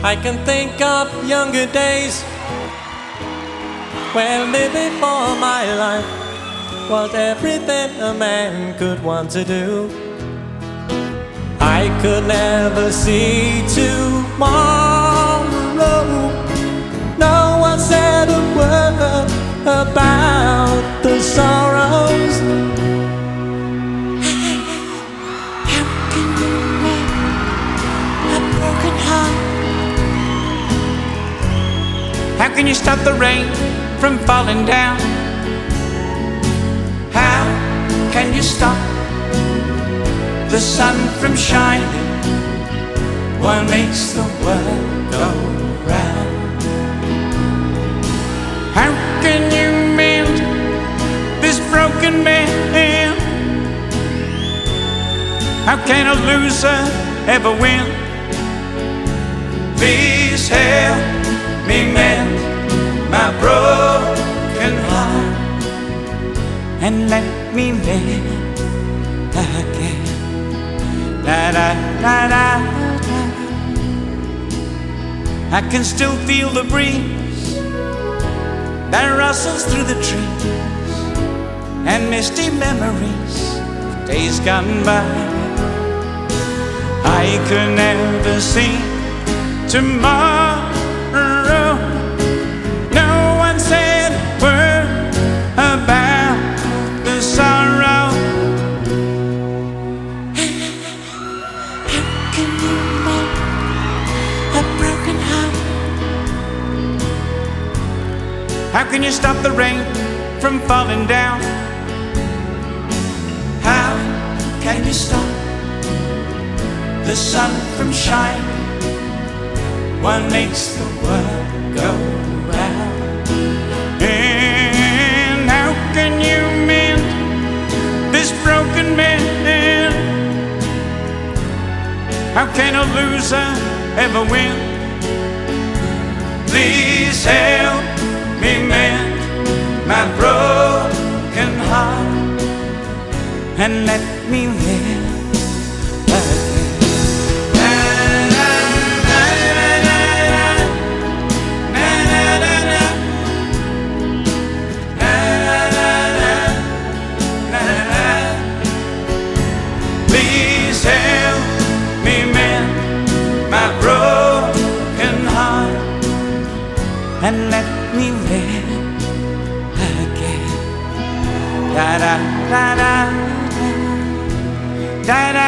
I can think of younger days when living for my life was everything a man could want to do. I could never see tomorrow. No one said a word about the sorrows. How can you mend a broken heart? How can you stop the rain from falling down? How can you stop the sun from shining? What makes the world go round? How can you mend this broken man? How can a loser ever win? Please help me mend my broken heart and let me live again. Da da da da da. I can still feel the breeze that rustles through the trees and misty memories of days gone by. I could never see tomorrow. No one said a word about the sorrow. How can you mend a broken heart? How can you stop the rain from falling down? How can you stop the sun from shining? What makes the world go round? And how can you mend this broken man? How can a loser ever win? Please help me mend my broken heart and let me live again. Please help me mend my broken heart and let me live again. Da da da da da da.